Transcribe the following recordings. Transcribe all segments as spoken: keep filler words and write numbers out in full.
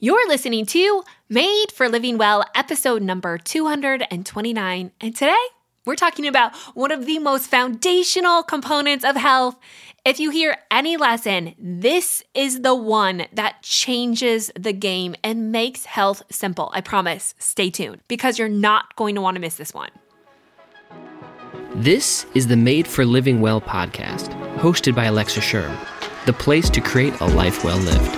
You're listening to Made for Living Well, episode number two hundred twenty-nine. And today, we're talking about one of the most foundational components of health. If you hear any lesson, this is the one that changes the game and makes health simple. I promise. Stay tuned, because you're not going to want to miss this one. This is the Made for Living Well podcast, hosted by Alexa Sherm, the place to create a life well lived.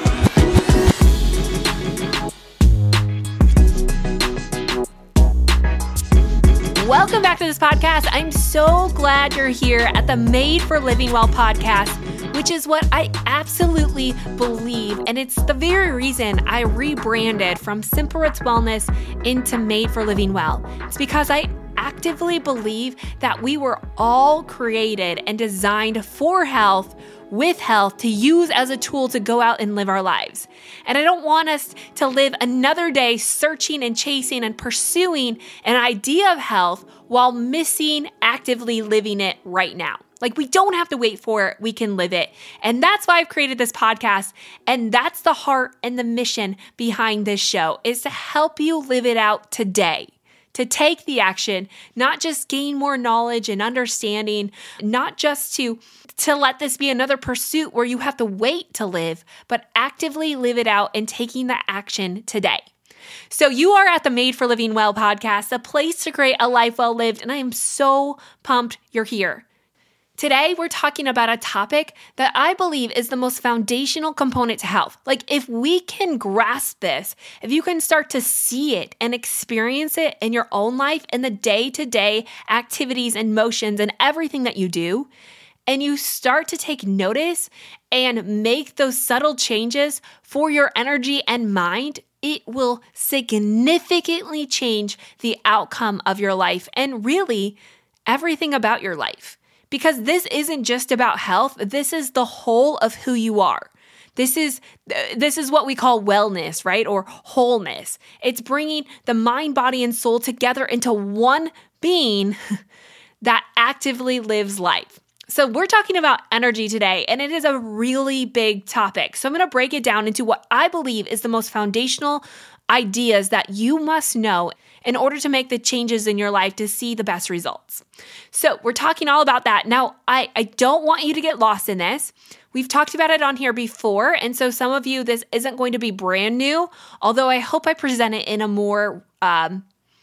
Welcome back to this podcast. I'm so glad you're here at the Made for Living Well podcast, which is what I absolutely believe. And it's the very reason I rebranded from Simple Roots Wellness into Made for Living Well. It's because I actively believe that we were all created and designed for health, with health, to use as a tool to go out and live our lives. And I don't want us to live another day searching and chasing and pursuing an idea of health while missing actively living it right now. Like, we don't have to wait for it, we can live it. And that's why I've created this podcast. And that's the heart and the mission behind this show, is to help you live it out today. To take the action, not just gain more knowledge and understanding, not just to, to let this be another pursuit where you have to wait to live, but actively live it out and taking the action today. So you are at the Made for Living Well podcast, a place to create a life well lived, and I am so pumped you're here. Today, we're talking about a topic that I believe is the most foundational component to health. Like, if we can grasp this, if you can start to see it and experience it in your own life, in the day-to-day activities and motions and everything that you do, and you start to take notice and make those subtle changes for your energy and mind, it will significantly change the outcome of your life and really everything about your life. Because this isn't just about health. This is the whole of who you are. This is this is what we call wellness, right? Or wholeness. It's bringing the mind, body, and soul together into one being that actively lives life. So we're talking about energy today, and it is a really big topic. So I'm going to break it down into what I believe is the most foundational ideas that you must know in order to make the changes in your life to see the best results. So we're talking all about that. Now, I, I don't want you to get lost in this. We've talked about it on here before, and so some of you, this isn't going to be brand new, although I hope I present it in a more um,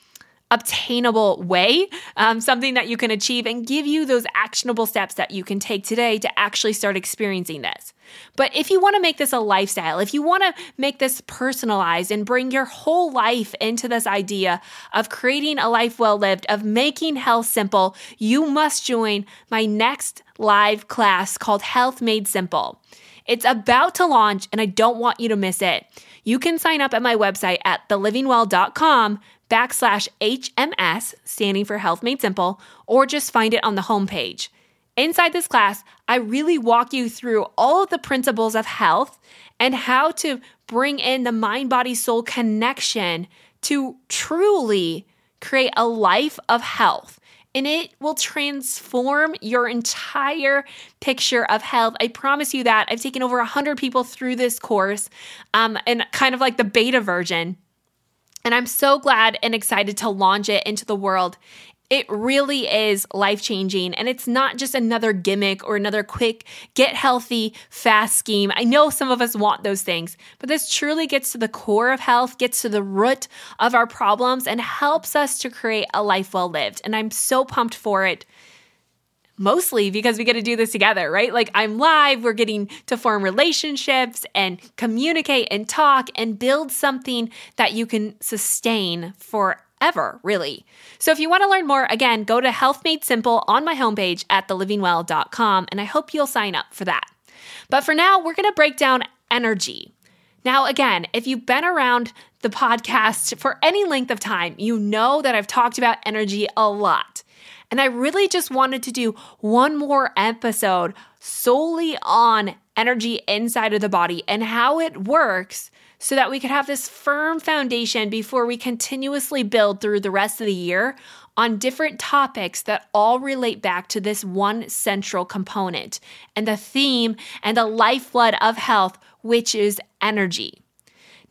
obtainable way, um, something that you can achieve and give you those actionable steps that you can take today to actually start experiencing this. But if you want to make this a lifestyle, if you want to make this personalized and bring your whole life into this idea of creating a life well lived, of making health simple, you must join my next live class called Health Made Simple. It's about to launch, and I don't want you to miss it. You can sign up at my website at thelivingwell.com backslash HMS, standing for Health Made Simple, or just find it on the homepage. Inside this class, I really walk you through all of the principles of health and how to bring in the mind-body-soul connection to truly create a life of health. And it will transform your entire picture of health. I promise you that. I've taken over one hundred people through this course, um, and kind of like the beta version. And I'm so glad and excited to launch it into the world. It really is life-changing, and it's not just another gimmick or another quick, get healthy, fast scheme. I know some of us want those things, but this truly gets to the core of health, gets to the root of our problems, and helps us to create a life well lived. And I'm so pumped for it. Mostly because we get to do this together, right? Like, I'm live, we're getting to form relationships and communicate and talk and build something that you can sustain forever, really. So if you want to learn more, again, go to Health Made Simple on my homepage at the living well dot com, and I hope you'll sign up for that. But for now, we're going to break down energy. Now, again, if you've been around the podcast for any length of time, you know that I've talked about energy a lot. And I really just wanted to do one more episode solely on energy inside of the body and how it works so that we could have this firm foundation before we continuously build through the rest of the year on different topics that all relate back to this one central component and the theme and the lifeblood of health, which is energy.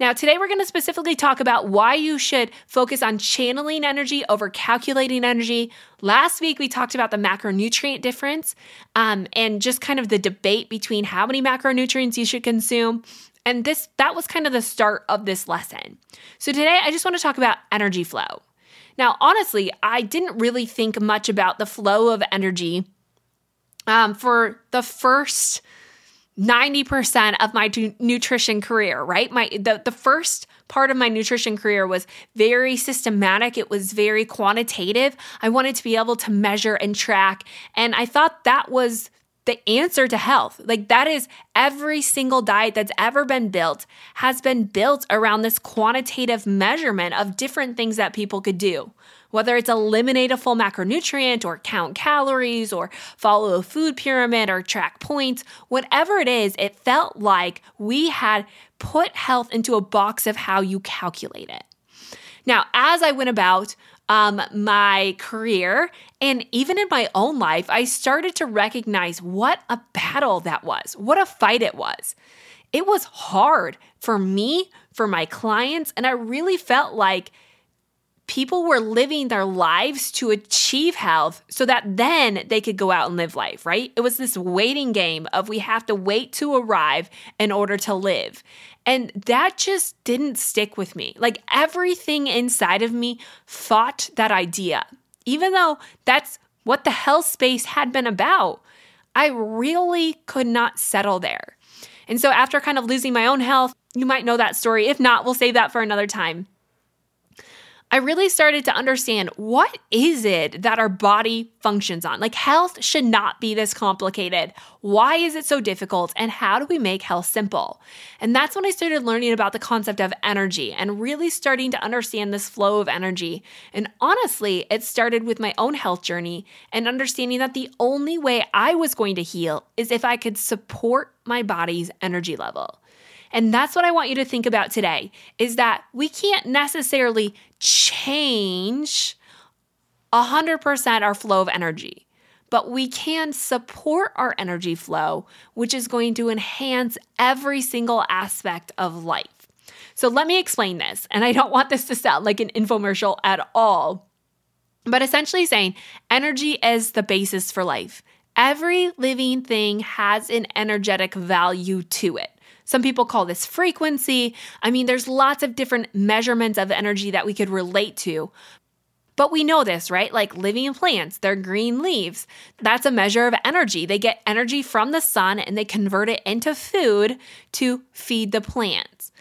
Now, today we're going to specifically talk about why you should focus on channeling energy over calculating energy. Last week, we talked about the macronutrient difference um, and just kind of the debate between how many macronutrients you should consume. And this that was kind of the start of this lesson. So today, I just want to talk about energy flow. Now, honestly, I didn't really think much about the flow of energy um, for the first ninety percent of my t- nutrition career, right? My the, the first part of my nutrition career was very systematic. It was very quantitative. I wanted to be able to measure and track. And I thought that was the answer to health. Like that is every single diet that's ever been built has been built around this quantitative measurement of different things that people could do. Whether it's eliminate a full macronutrient or count calories or follow a food pyramid or track points, whatever it is, it felt like we had put health into a box of how you calculate it. Now, as I went about um, my career and even in my own life, I started to recognize what a battle that was, what a fight it was. It was hard for me, for my clients, and I really felt like people were living their lives to achieve health so that then they could go out and live life, right? It was this waiting game of we have to wait to arrive in order to live. And that just didn't stick with me. Like everything inside of me fought that idea. Even though that's what the health space had been about, I really could not settle there. And so after kind of losing my own health, you might know that story. If not, we'll save that for another time. I really started to understand what is it that our body functions on? Like health should not be this complicated. Why is it so difficult? And how do we make health simple? And that's when I started learning about the concept of energy and really starting to understand this flow of energy. And honestly, it started with my own health journey and understanding that the only way I was going to heal is if I could support my body's energy level. And that's what I want you to think about today, is that we can't necessarily change one hundred percent our flow of energy, but we can support our energy flow, which is going to enhance every single aspect of life. So let me explain this, and I don't want this to sound like an infomercial at all, but essentially saying energy is the basis for life. Every living thing has an energetic value to it. Some people call this frequency. I mean, there's lots of different measurements of energy that we could relate to. But we know this, right? Like living plants, they're green leaves. That's a measure of energy. They get energy from the sun and they convert it into food to feed the plants.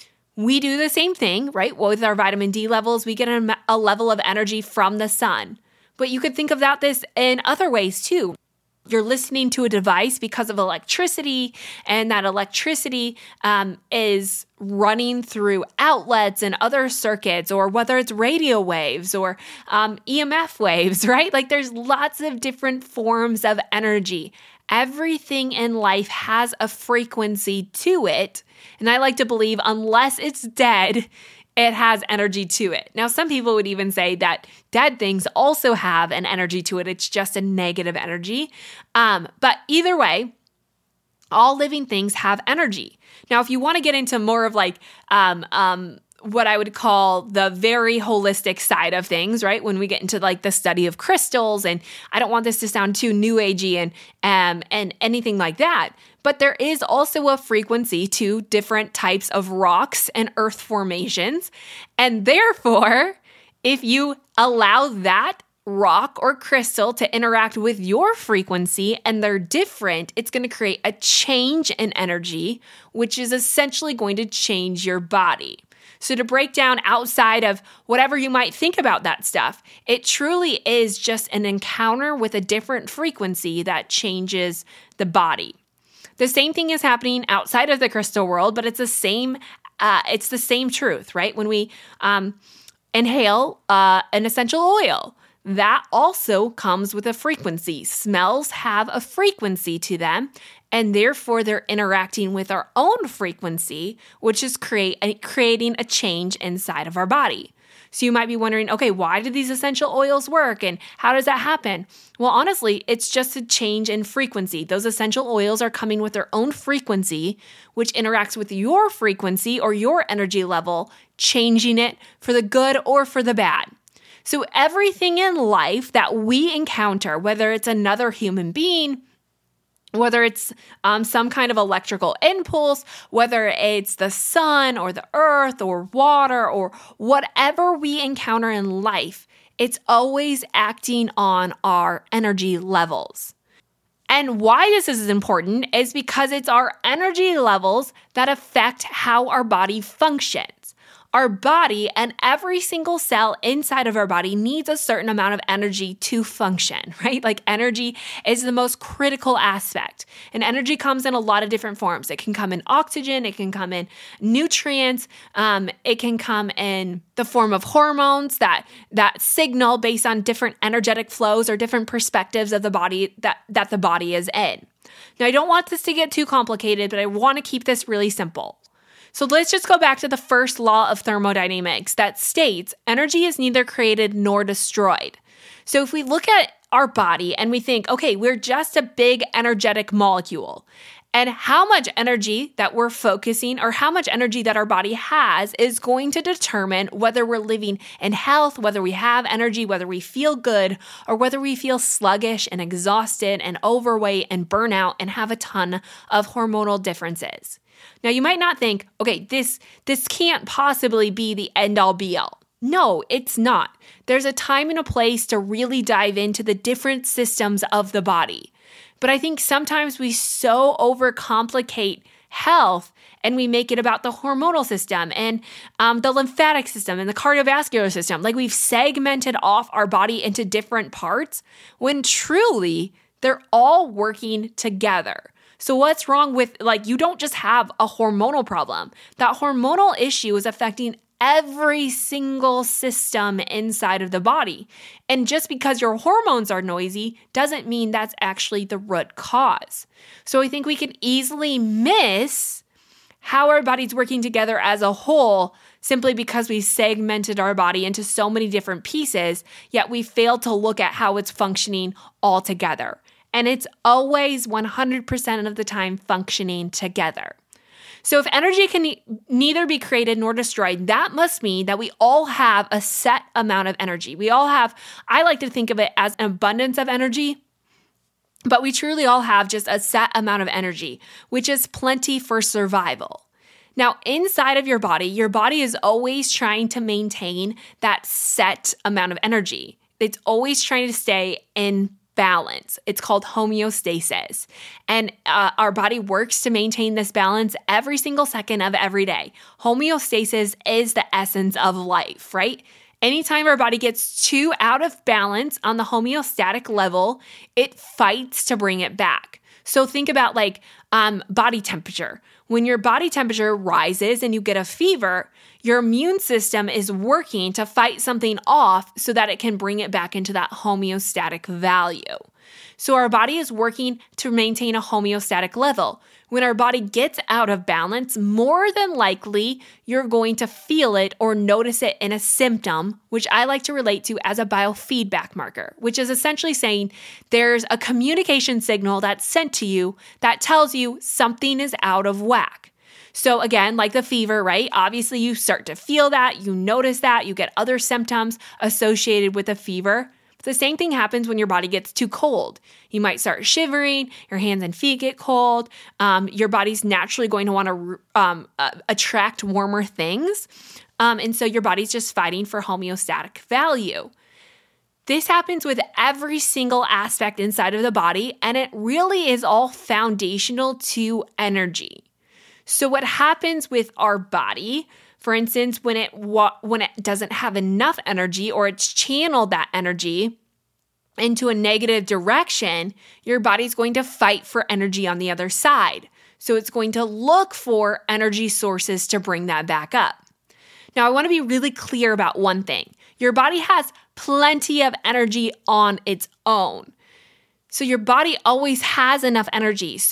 We do the same thing, right? Well, with our vitamin D levels, we get a, a level of energy from the sun. But you could think about this in other ways too. You're listening to a device because of electricity, and that electricity um, is running through outlets and other circuits, or whether it's radio waves or um, E M F waves, right? Like there's lots of different forms of energy. Everything in life has a frequency to it. And I like to believe unless it's dead, it has energy to it. Now, some people would even say that dead things also have an energy to it. It's just a negative energy. Um, but either way, all living things have energy. Now, if you want to get into more of like um, um, what I would call the very holistic side of things, right? When we get into like the study of crystals, and I don't want this to sound too new agey and um, and anything like that, but there is also a frequency to different types of rocks and earth formations. And therefore, if you allow that rock or crystal to interact with your frequency and they're different, it's going to create a change in energy, which is essentially going to change your body. So to break down outside of whatever you might think about that stuff, it truly is just an encounter with a different frequency that changes the body. The same thing is happening outside of the crystal world, but it's the same. Uh, it's the same truth, right? When we um, inhale uh, an essential oil, that also comes with a frequency. Smells have a frequency to them, and therefore they're interacting with our own frequency, which is create creating a change inside of our body. So you might be wondering, okay, why do these essential oils work and how does that happen? Well, honestly, it's just a change in frequency. Those essential oils are coming with their own frequency, which interacts with your frequency or your energy level, changing it for the good or for the bad. So everything in life that we encounter, whether it's another human being, whether it's um, some kind of electrical impulse, whether it's the sun or the earth or water or whatever we encounter in life, it's always acting on our energy levels. And why this is important is because it's our energy levels that affect how our body functions. Our body and every single cell inside of our body needs a certain amount of energy to function, right? Like energy is the most critical aspect. And energy comes in a lot of different forms. It can come in oxygen, it can come in nutrients, um, it can come in the form of hormones that that signal based on different energetic flows or different perspectives of the body that, that the body is in. Now, I don't want this to get too complicated, but I want to keep this really simple. So let's just go back to the first law of thermodynamics that states energy is neither created nor destroyed. So if we look at our body and we think, okay, we're just a big energetic molecule, and how much energy that we're focusing or how much energy that our body has is going to determine whether we're living in health, whether we have energy, whether we feel good, or whether we feel sluggish and exhausted and overweight and burnout and have a ton of hormonal differences. Now, you might not think, okay, this, this can't possibly be the end-all be-all. No, it's not. There's a time and a place to really dive into the different systems of the body. But I think sometimes we so overcomplicate health and we make it about the hormonal system and um, the lymphatic system and the cardiovascular system. Like we've segmented off our body into different parts when truly they're all working together. So what's wrong with, like, you don't just have a hormonal problem. That hormonal issue is affecting every single system inside of the body. And just because your hormones are noisy doesn't mean that's actually the root cause. So I think we can easily miss how our body's working together as a whole simply because we segmented our body into so many different pieces, yet we failed to look at how it's functioning all together. And it's always one hundred percent of the time functioning together. So if energy can ne- neither be created nor destroyed, that must mean that we all have a set amount of energy. We all have, I like to think of it as an abundance of energy, but we truly all have just a set amount of energy, which is plenty for survival. Now, inside of your body, your body is always trying to maintain that set amount of energy. It's always trying to stay in balance. It's called homeostasis. And uh, our body works to maintain this balance every single second of every day. Homeostasis is the essence of life, right? Anytime our body gets too out of balance on the homeostatic level, it fights to bring it back. So think about like um, body temperature. When your body temperature rises and you get a fever, your immune system is working to fight something off so that it can bring it back into that homeostatic value. So our body is working to maintain a homeostatic level. When our body gets out of balance, more than likely, you're going to feel it or notice it in a symptom, which I like to relate to as a biofeedback marker, which is essentially saying there's a communication signal that's sent to you that tells you something is out of whack. So again, like the fever, right? Obviously, you start to feel that, you notice that, you get other symptoms associated with a fever. But the same thing happens when your body gets too cold. You might start shivering, your hands and feet get cold. Um, your body's naturally going to want to um, uh, attract warmer things. Um, and so your body's just fighting for homeostatic value. This happens with every single aspect inside of the body, and it really is all foundational to energy. So what happens with our body, for instance, when it wa- when it doesn't have enough energy or it's channeled that energy into a negative direction, your body's going to fight for energy on the other side. So it's going to look for energy sources to bring that back up. Now, I want to be really clear about one thing. Your body has plenty of energy on its own. So your body always has enough energy. So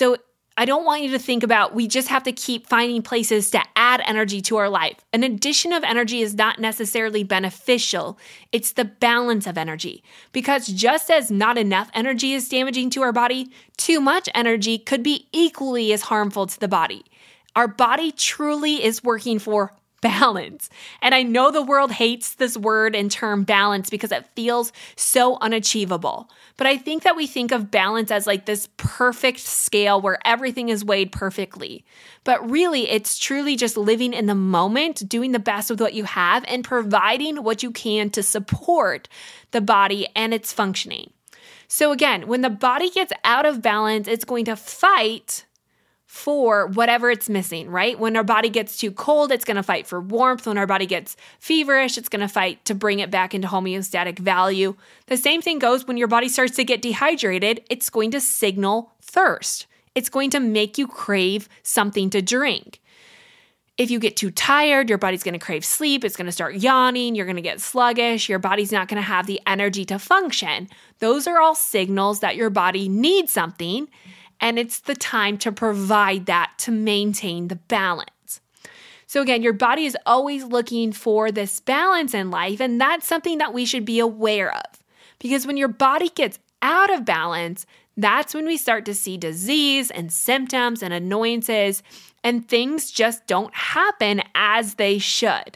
I don't want you to think about we just have to keep finding places to add energy to our life. An addition of energy is not necessarily beneficial. It's the balance of energy. Because just as not enough energy is damaging to our body, too much energy could be equally as harmful to the body. Our body truly is working for balance. And I know the world hates this word and term balance because it feels so unachievable. But I think that we think of balance as like this perfect scale where everything is weighed perfectly. But really, it's truly just living in the moment, doing the best with what you have, and providing what you can to support the body and its functioning. So again, when the body gets out of balance, it's going to fight for whatever it's missing, right? When our body gets too cold, it's going to fight for warmth. When our body gets feverish, it's going to fight to bring it back into homeostatic value. The same thing goes when your body starts to get dehydrated, it's going to signal thirst. It's going to make you crave something to drink. If you get too tired, your body's going to crave sleep. It's going to start yawning. You're going to get sluggish. Your body's not going to have the energy to function. Those are all signals that your body needs something. And it's the time to provide that to maintain the balance. So again, your body is always looking for this balance in life, and that's something that we should be aware of. Because when your body gets out of balance, that's when we start to see disease and symptoms and annoyances, and things just don't happen as they should.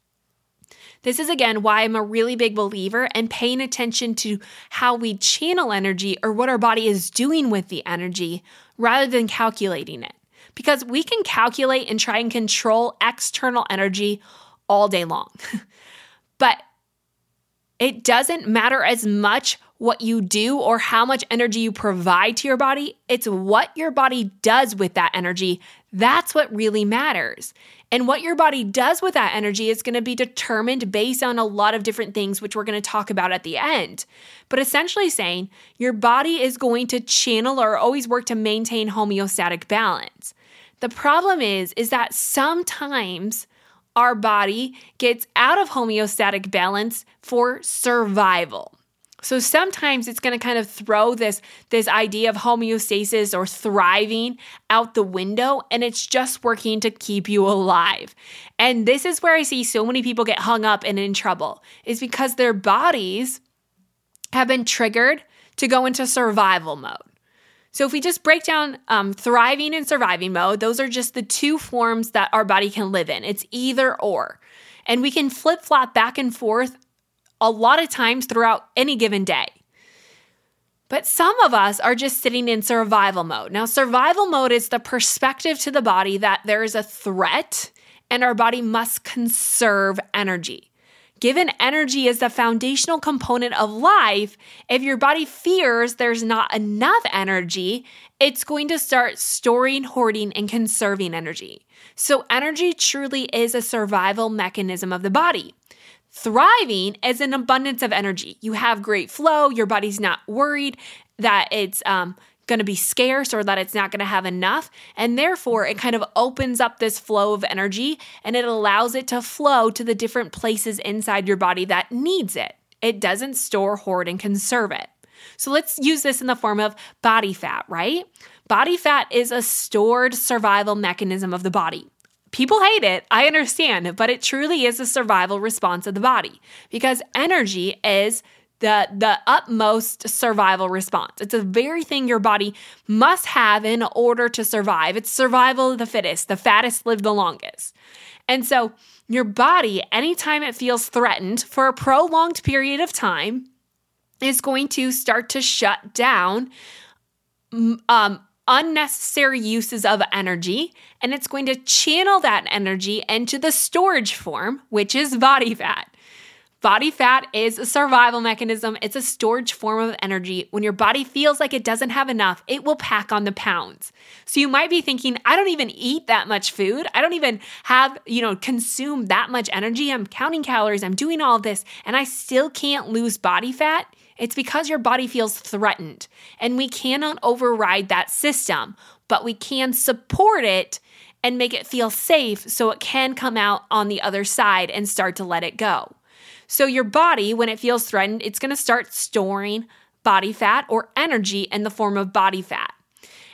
This is, again, why I'm a really big believer in paying attention to how we channel energy or what our body is doing with the energy rather than calculating it. Because we can calculate and try and control external energy all day long. But it doesn't matter as much what you do or how much energy you provide to your body. It's what your body does with that energy. That's what really matters. And what your body does with that energy is going to be determined based on a lot of different things, which we're going to talk about at the end. But essentially saying your body is going to channel or always work to maintain homeostatic balance. The problem is, is that sometimes our body gets out of homeostatic balance for survival. So sometimes it's going to kind of throw this, this idea of homeostasis or thriving out the window, and it's just working to keep you alive. And this is where I see so many people get hung up and in trouble, is because their bodies have been triggered to go into survival mode. So if we just break down um, thriving and surviving mode, those are just the two forms that our body can live in. It's either or. And we can flip-flop back and forth a lot of times throughout any given day. But some of us are just sitting in survival mode. Now, survival mode is the perspective to the body that there is a threat and our body must conserve energy. Given energy is the foundational component of life, if your body fears there's not enough energy, it's going to start storing, hoarding, and conserving energy. So energy truly is a survival mechanism of the body. Thriving is an abundance of energy. You have great flow. Your body's not worried that it's um, going to be scarce or that it's not going to have enough. And therefore, it kind of opens up this flow of energy and it allows it to flow to the different places inside your body that needs it. It doesn't store, hoard, and conserve it. So let's use this in the form of body fat, right? Body fat is a stored survival mechanism of the body. People hate it, I understand, but it truly is a survival response of the body because energy is the, the utmost survival response. It's the very thing your body must have in order to survive. It's survival of the fittest. The fattest live the longest. And so your body, anytime it feels threatened for a prolonged period of time, is going to start to shut down um, unnecessary uses of energy, and it's going to channel that energy into the storage form, which is body fat. Body fat is a survival mechanism. It's a storage form of energy. When your body feels like it doesn't have enough, it will pack on the pounds. So you might be thinking, I don't even eat that much food. I don't even have, you know, consume that much energy. I'm counting calories. I'm doing all of this, and I still can't lose body fat. It's because your body feels threatened, and we cannot override that system, but we can support it and make it feel safe so it can come out on the other side and start to let it go. So your body, when it feels threatened, it's going to start storing body fat or energy in the form of body fat.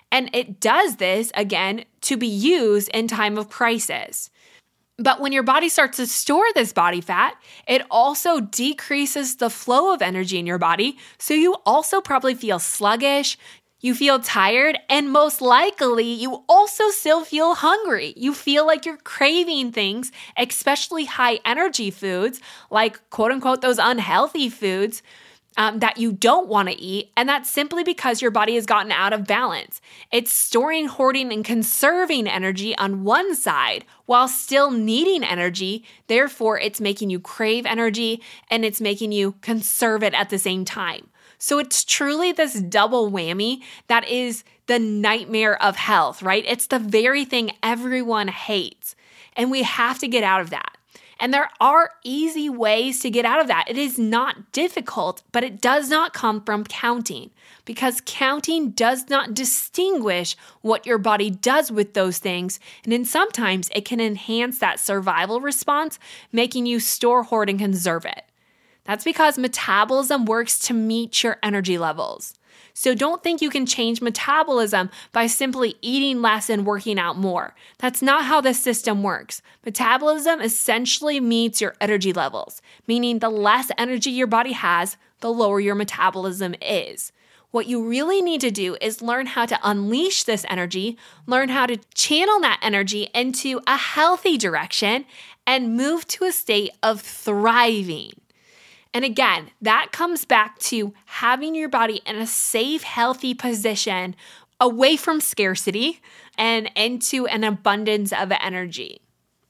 And it does this, again, to be used in time of crisis. But when your body starts to store this body fat, it also decreases the flow of energy in your body. So you also probably feel sluggish, you feel tired, and most likely you also still feel hungry. You feel like you're craving things, especially high energy foods, like quote unquote those unhealthy foods Um, that you don't want to eat, and that's simply because your body has gotten out of balance. It's storing, hoarding, and conserving energy on one side while still needing energy. Therefore, it's making you crave energy and it's making you conserve it at the same time. So it's truly this double whammy that is the nightmare of health, right? It's the very thing everyone hates, and we have to get out of that. And there are easy ways to get out of that. It is not difficult, but it does not come from counting, because counting does not distinguish what your body does with those things. And then sometimes it can enhance that survival response, making you store, hoard, and conserve it. That's because metabolism works to meet your energy levels. So don't think you can change metabolism by simply eating less and working out more. That's not how the system works. Metabolism essentially meets your energy levels, meaning the less energy your body has, the lower your metabolism is. What you really need to do is learn how to unleash this energy, learn how to channel that energy into a healthy direction, and move to a state of thriving. And again, that comes back to having your body in a safe, healthy position away from scarcity and into an abundance of energy.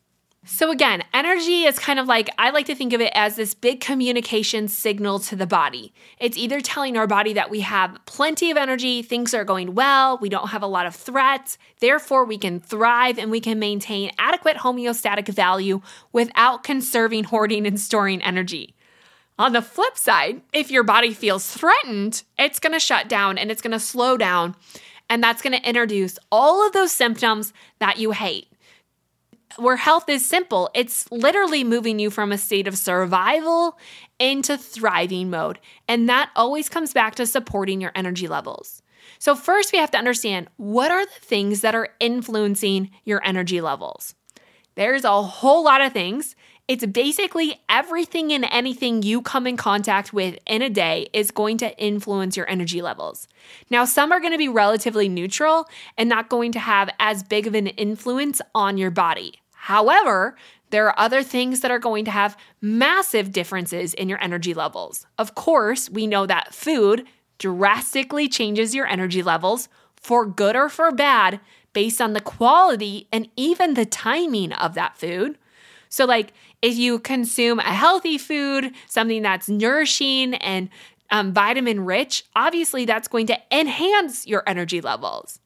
So again, energy is kind of like, I like to think of it as this big communication signal to the body. It's either telling our body that we have plenty of energy, things are going well, we don't have a lot of threats, therefore we can thrive and we can maintain adequate homeostatic value without conserving, hoarding, and storing energy. On the flip side, if your body feels threatened, it's going to shut down and it's going to slow down, and that's going to introduce all of those symptoms that you hate. Where health is simple, it's literally moving you from a state of survival into thriving mode, and that always comes back to supporting your energy levels. So first, we have to understand, what are the things that are influencing your energy levels? There's a whole lot of things. It's basically everything and anything you come in contact with in a day is going to influence your energy levels. Now, some are going to be relatively neutral and not going to have as big of an influence on your body. However, there are other things that are going to have massive differences in your energy levels. Of course, we know that food drastically changes your energy levels for good or for bad based on the quality and even the timing of that food. So like if you consume a healthy food, something that's nourishing and um, vitamin rich, obviously that's going to enhance your energy levels.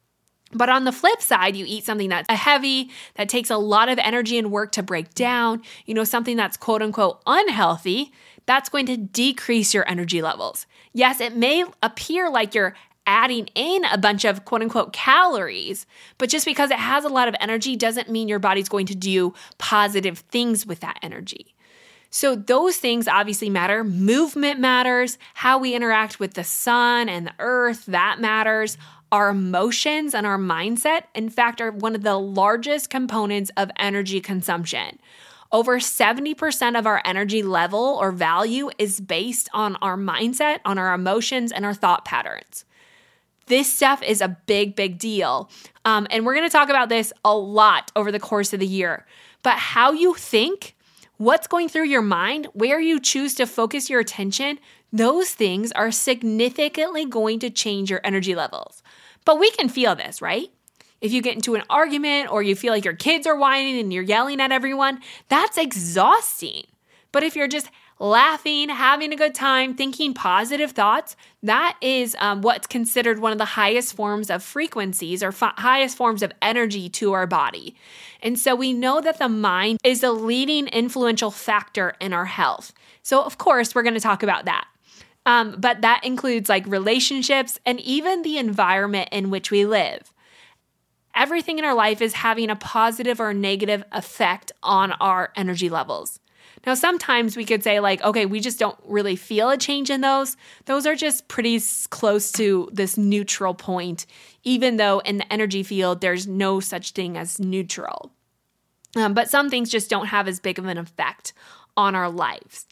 But on the flip side, you eat something that's heavy, that takes a lot of energy and work to break down, you know, something that's quote unquote unhealthy, that's going to decrease your energy levels. Yes, it may appear like you're adding in a bunch of quote unquote calories, but just because it has a lot of energy doesn't mean your body's going to do positive things with that energy. So those things obviously matter. Movement matters. How we interact with the sun and the earth, that matters. Our emotions and our mindset, in fact, are one of the largest components of energy consumption. Over seventy percent of our energy level or value is based on our mindset, on our emotions, and our thought patterns. This stuff is a big, big deal. Um, and we're going to talk about this a lot over the course of the year. But how you think, what's going through your mind, where you choose to focus your attention, those things are significantly going to change your energy levels. But we can feel this, right? If you get into an argument or you feel like your kids are whining and you're yelling at everyone, that's exhausting. But if you're just laughing, having a good time, thinking positive thoughts, that is um, what's considered one of the highest forms of frequencies or f- highest forms of energy to our body. And so we know that the mind is the leading influential factor in our health. So of course, we're going to talk about that. Um, but that includes like relationships and even the environment in which we live. Everything in our life is having a positive or negative effect on our energy levels. Now, sometimes we could say like, okay, we just don't really feel a change in those. Those are just pretty close to this neutral point, even though in the energy field, there's no such thing as neutral. Um, but some things just don't have as big of an effect on our lives.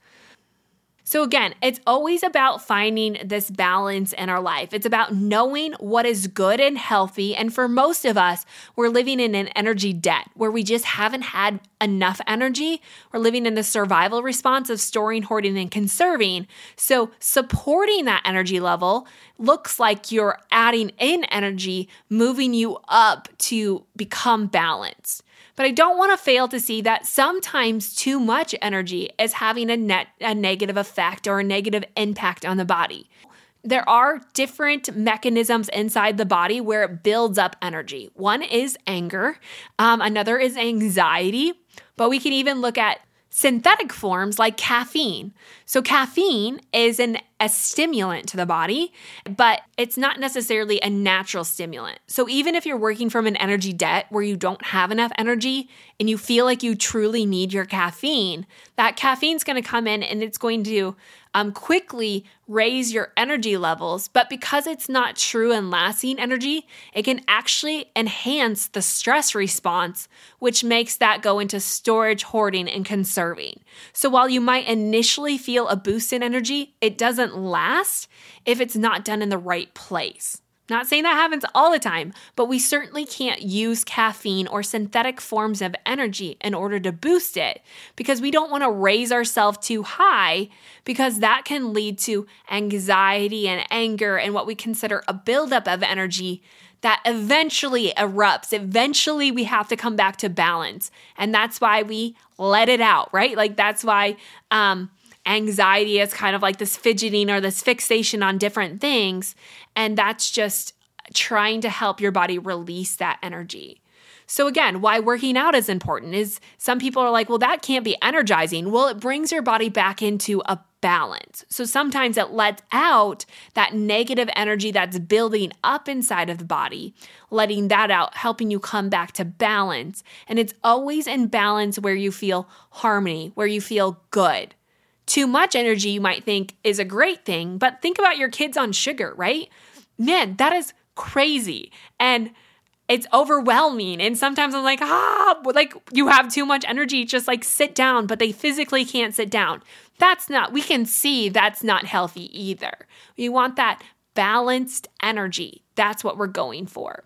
So again, it's always about finding this balance in our life. It's about knowing what is good and healthy. And for most of us, we're living in an energy debt where we just haven't had enough energy. We're living in the survival response of storing, hoarding, and conserving. So supporting that energy level looks like you're adding in energy, moving you up to become balanced. But I don't want to fail to see that sometimes too much energy is having a net a negative effect or a negative impact on the body. There are different mechanisms inside the body where it builds up energy. One is anger, um, another is anxiety, but we can even look at synthetic forms like caffeine. So caffeine is an, a stimulant to the body, but it's not necessarily a natural stimulant. So even if you're working from an energy debt where you don't have enough energy and you feel like you truly need your caffeine, that caffeine's going to come in and it's going to um, quickly raise your energy levels. But because it's not true and lasting energy, it can actually enhance the stress response, which makes that go into storage, hoarding, and conserving. So while you might initially feel a boost in energy, it doesn't last if it's not done in the right place. Not saying that happens all the time, but we certainly can't use caffeine or synthetic forms of energy in order to boost it because we don't want to raise ourselves too high because that can lead to anxiety and anger and what we consider a buildup of energy that eventually erupts. Eventually, we have to come back to balance. And that's why we let it out, right? Like that's why um, anxiety is kind of like this fidgeting or this fixation on different things. And that's just trying to help your body release that energy. So again, why working out is important is some people are like, well, that can't be energizing. Well, it brings your body back into a balance. So sometimes it lets out that negative energy that's building up inside of the body, letting that out, helping you come back to balance. And it's always in balance where you feel harmony, where you feel good. Too much energy, you might think, is a great thing, but think about your kids on sugar, right? Man, that is crazy. And it's overwhelming. And sometimes I'm like, ah, like you have too much energy, just like sit down, but they physically can't sit down. That's not, we can see that's not healthy either. We want that balanced energy. That's what we're going for.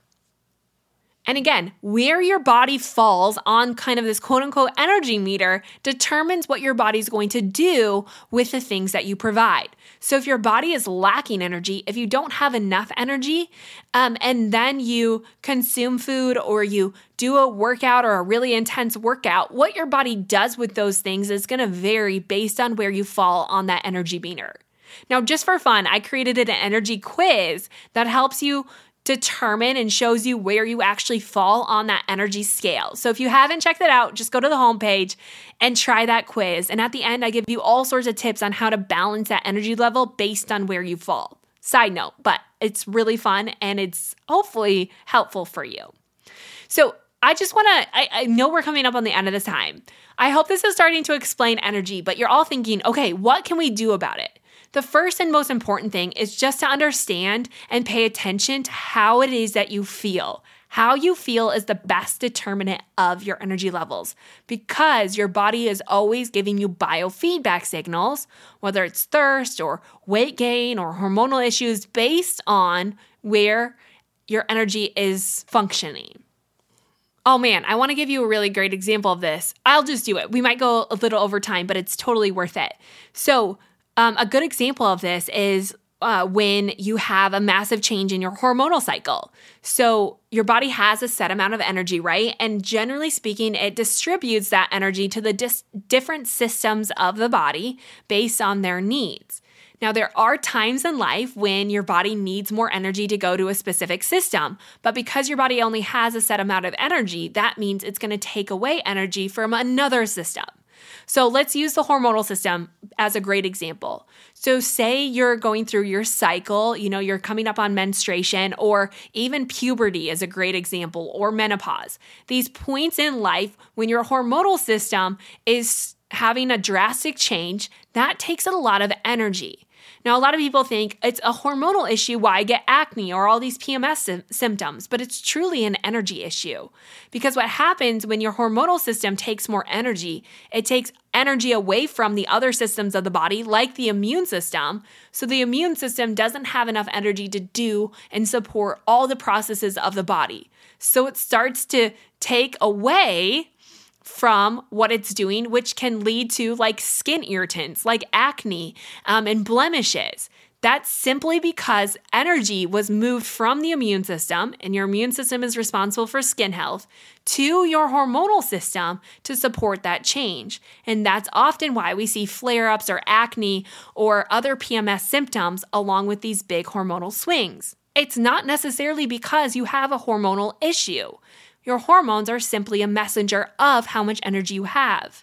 And again, where your body falls on kind of this quote unquote energy meter determines what your body's going to do with the things that you provide. So if your body is lacking energy, if you don't have enough energy, um, and then you consume food or you do a workout or a really intense workout, what your body does with those things is going to vary based on where you fall on that energy meter. Now, just for fun, I created an energy quiz that helps you determine and shows you where you actually fall on that energy scale. So if you haven't checked it out, just go to the homepage and try that quiz. And at the end, I give you all sorts of tips on how to balance that energy level based on where you fall. Side note, but it's really fun and it's hopefully helpful for you. So I just want to, I, I know we're coming up on the end of this time. I hope this is starting to explain energy, but you're all thinking, okay, what can we do about it? The first and most important thing is just to understand and pay attention to how it is that you feel. How you feel is the best determinant of your energy levels because your body is always giving you biofeedback signals, whether it's thirst or weight gain or hormonal issues based on where your energy is functioning. Oh man, I want to give you a really great example of this. I'll just do it. We might go a little over time, but it's totally worth it. So Um, a good example of this is uh, when you have a massive change in your hormonal cycle. So your body has a set amount of energy, right? And generally speaking, it distributes that energy to the dis- different systems of the body based on their needs. Now, there are times in life when your body needs more energy to go to a specific system, but because your body only has a set amount of energy, that means it's going to take away energy from another system. So let's use the hormonal system as a great example. So say you're going through your cycle, you know, you're coming up on menstruation, or even puberty is a great example, or menopause. These points in life when your hormonal system is having a drastic change, that takes a lot of energy. Now, a lot of people think it's a hormonal issue why I get acne or all these P M S sim- symptoms, but it's truly an energy issue. Because what happens when your hormonal system takes more energy, it takes energy away from the other systems of the body, like the immune system. So the immune system doesn't have enough energy to do and support all the processes of the body. So it starts to take away from what it's doing, which can lead to like skin irritants, like acne um, and blemishes. That's simply because energy was moved from the immune system, and your immune system is responsible for skin health, to your hormonal system to support that change. And that's often why we see flare-ups or acne or other P M S symptoms along with these big hormonal swings. It's not necessarily because you have a hormonal issue. Your hormones are simply a messenger of how much energy you have.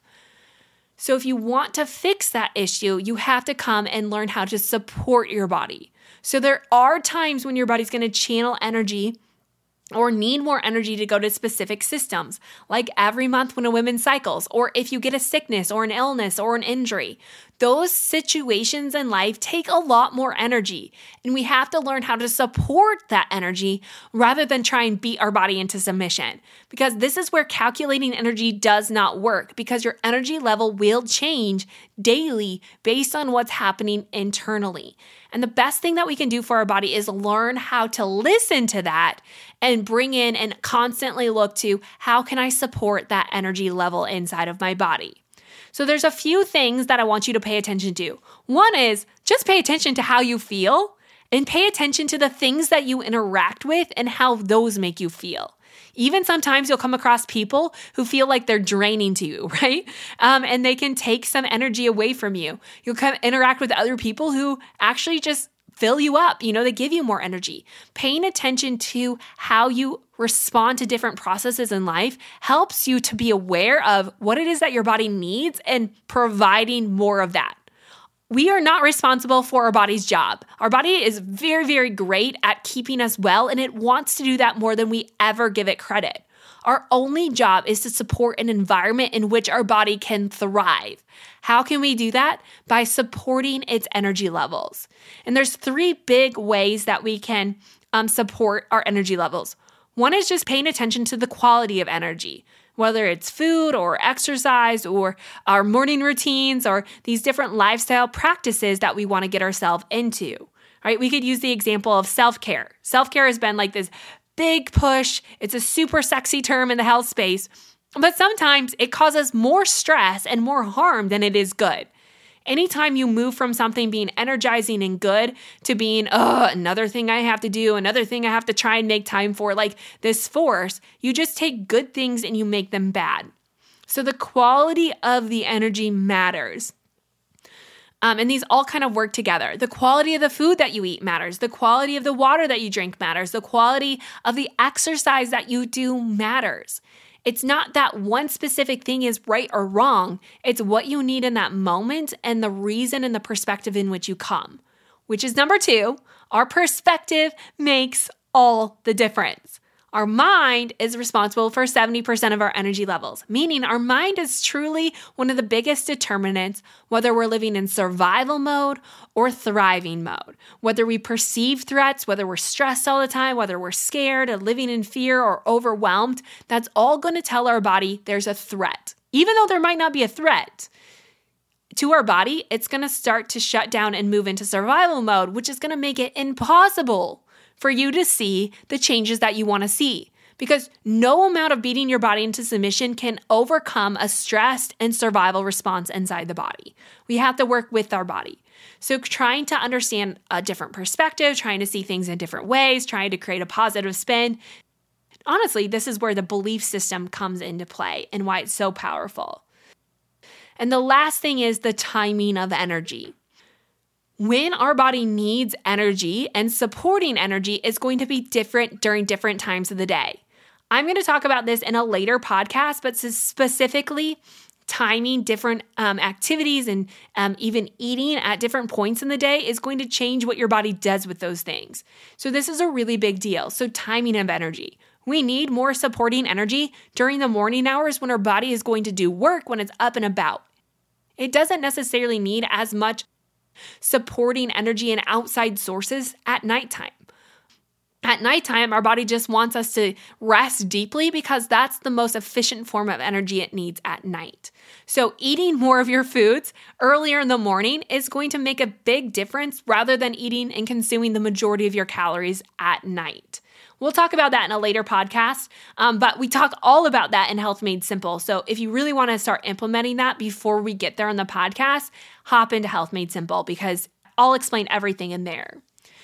So if you want to fix that issue, you have to come and learn how to support your body. So there are times when your body's going to channel energy or need more energy to go to specific systems, like every month when a woman cycles, or if you get a sickness or an illness or an injury. Those situations in life take a lot more energy, and we have to learn how to support that energy rather than try and beat our body into submission. Because this is where calculating energy does not work, because your energy level will change daily based on what's happening internally. And the best thing that we can do for our body is learn how to listen to that and bring in and constantly look to how can I support that energy level inside of my body. So there's a few things that I want you to pay attention to. One is just pay attention to how you feel and pay attention to the things that you interact with and how those make you feel. Even sometimes you'll come across people who feel like they're draining to you, right? Um, and they can take some energy away from you. You'll come interact with other people who actually just fill you up. You know, they give you more energy. Paying attention to how you respond to different processes in life helps you to be aware of what it is that your body needs and providing more of that. We are not responsible for our body's job. Our body is very, very great at keeping us well, and it wants to do that more than we ever give it credit. Our only job is to support an environment in which our body can thrive. How can we do that? By supporting its energy levels. And there's three big ways that we can um, support our energy levels. One is just paying attention to the quality of energy. Whether it's food or exercise or our morning routines or these different lifestyle practices that we want to get ourselves into, right? We could use the example of self-care. Self-care has been like this big push. It's a super sexy term in the health space, but sometimes it causes more stress and more harm than it is good. Anytime you move from something being energizing and good to being, oh, another thing I have to do, another thing I have to try and make time for, like this force, you just take good things and you make them bad. So the quality of the energy matters. Um, and these all kind of work together. The quality of the food that you eat matters. The quality of the water that you drink matters. The quality of the exercise that you do matters. It's not that one specific thing is right or wrong. It's what you need in that moment and the reason and the perspective in which you come, which is number two. Our perspective makes all the difference. Our mind is responsible for seventy percent of our energy levels, meaning our mind is truly one of the biggest determinants whether we're living in survival mode or thriving mode, whether we perceive threats, whether we're stressed all the time, whether we're scared or living in fear or overwhelmed. That's all going to tell our body there's a threat. Even though there might not be a threat to our body, it's going to start to shut down and move into survival mode, which is going to make it impossible for you to see the changes that you want to see, because no amount of beating your body into submission can overcome a stressed and survival response inside the body. We have to work with our body. So trying to understand a different perspective, trying to see things in different ways, trying to create a positive spin. Honestly, this is where the belief system comes into play and why it's so powerful. And the last thing is the timing of energy. When our body needs energy and supporting energy is going to be different during different times of the day. I'm going to talk about this in a later podcast, but specifically timing different um, activities and um, even eating at different points in the day is going to change what your body does with those things. So this is a really big deal. So timing of energy. We need more supporting energy during the morning hours when our body is going to do work, when it's up and about. It doesn't necessarily need as much supporting energy and outside sources at nighttime. At nighttime, our body just wants us to rest deeply because that's the most efficient form of energy it needs at night. So eating more of your foods earlier in the morning is going to make a big difference rather than eating and consuming the majority of your calories at night. We'll talk about that in a later podcast, um, but we talk all about that in Health Made Simple. So if you really want to start implementing that before we get there on the podcast, hop into Health Made Simple because I'll explain everything in there.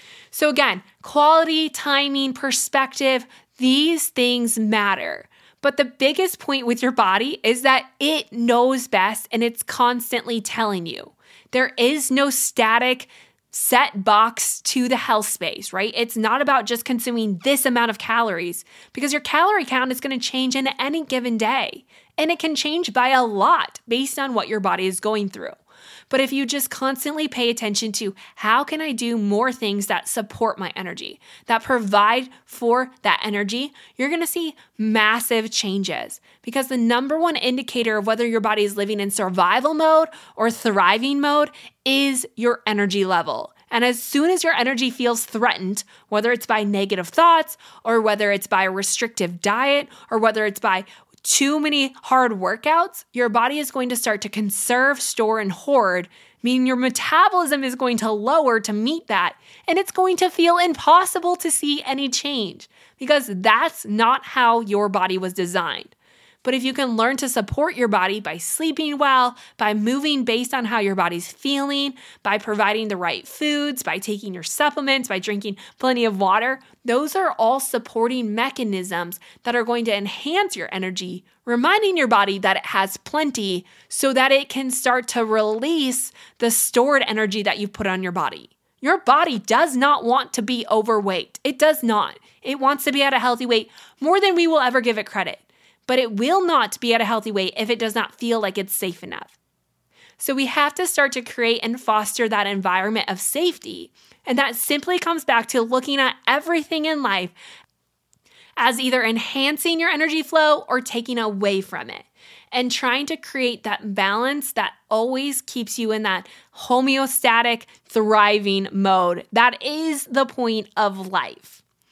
So again, quality, timing, perspective, these things matter. But the biggest point with your body is that it knows best and it's constantly telling you. There is no static set box to the health space, right? It's not about just consuming this amount of calories because your calorie count is going to change in any given day. And it can change by a lot based on what your body is going through. But if you just constantly pay attention to how can I do more things that support my energy, that provide for that energy, you're going to see massive changes because the number one indicator of whether your body is living in survival mode or thriving mode is your energy level. And as soon as your energy feels threatened, whether it's by negative thoughts or whether it's by a restrictive diet or whether it's by too many hard workouts, your body is going to start to conserve, store, and hoard, meaning your metabolism is going to lower to meet that, and it's going to feel impossible to see any change because that's not how your body was designed. But if you can learn to support your body by sleeping well, by moving based on how your body's feeling, by providing the right foods, by taking your supplements, by drinking plenty of water, those are all supporting mechanisms that are going to enhance your energy, reminding your body that it has plenty so that it can start to release the stored energy that you've put on your body. Your body does not want to be overweight. It does not. It wants to be at a healthy weight more than we will ever give it credit. But it will not be at a healthy weight if it does not feel like it's safe enough. So we have to start to create and foster that environment of safety. And that simply comes back to looking at everything in life as either enhancing your energy flow or taking away from it. And trying to create that balance that always keeps you in that homeostatic, thriving mode. That is the point of life.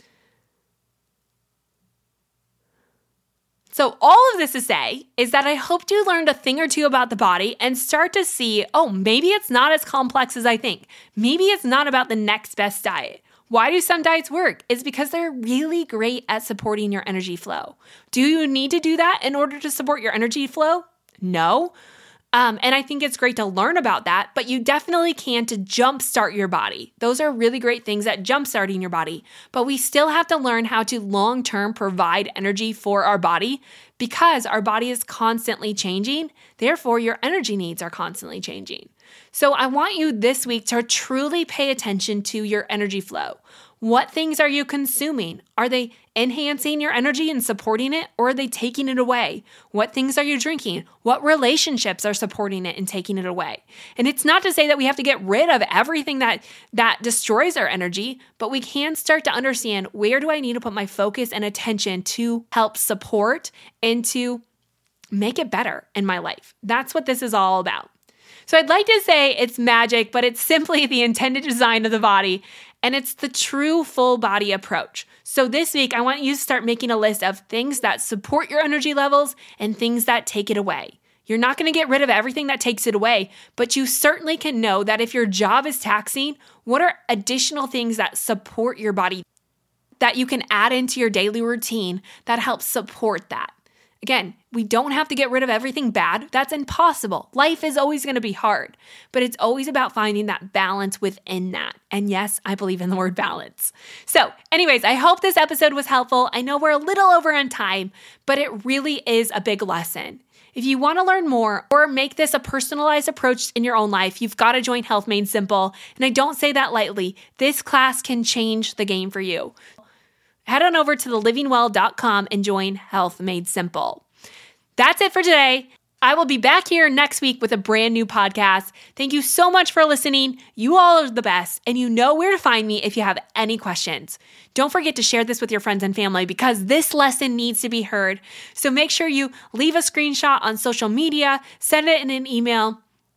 So all of this to say is that I hope you learned a thing or two about the body and start to see, oh, maybe it's not as complex as I think. Maybe it's not about the next best diet. Why do some diets work? It's because they're really great at supporting your energy flow. Do you need to do that in order to support your energy flow? No. Um, and I think it's great to learn about that, but you definitely can to jumpstart your body. Those are really great things at jumpstarting your body, but we still have to learn how to long-term provide energy for our body because our body is constantly changing. Therefore, your energy needs are constantly changing. So I want you this week to truly pay attention to your energy flow. What things are you consuming? Are they enhancing your energy and supporting it, or are they taking it away? What things are you drinking? What relationships are supporting it and taking it away? And it's not to say that we have to get rid of everything that, that destroys our energy, but we can start to understand where do I need to put my focus and attention to help support and to make it better in my life. That's what this is all about. So I'd like to say it's magic, but it's simply the intended design of the body, and it's the true full body approach. So this week, I want you to start making a list of things that support your energy levels and things that take it away. You're not going to get rid of everything that takes it away, but you certainly can know that if your job is taxing, what are additional things that support your body that you can add into your daily routine that helps support that? Again, we don't have to get rid of everything bad. That's impossible. Life is always going to be hard, but it's always about finding that balance within that. And yes, I believe in the word balance. So anyways, I hope this episode was helpful. I know we're a little over on time, but it really is a big lesson. If you want to learn more or make this a personalized approach in your own life, you've got to join Health Made Simple. And I don't say that lightly. This class can change the game for you. Head on over to the living well dot com and join Health Made Simple. That's it for today. I will be back here next week with a brand new podcast. Thank you so much for listening. You all are the best, and you know where to find me if you have any questions. Don't forget to share this with your friends and family because this lesson needs to be heard. So make sure you leave a screenshot on social media, send it in an email,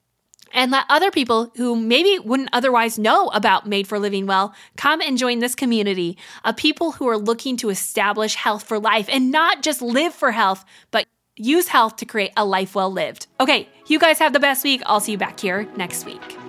and let other people who maybe wouldn't otherwise know about Made for Living Well come and join this community of people who are looking to establish health for life and not just live for health, but use health to create a life well lived. Okay, you guys have the best week. I'll see you back here next week.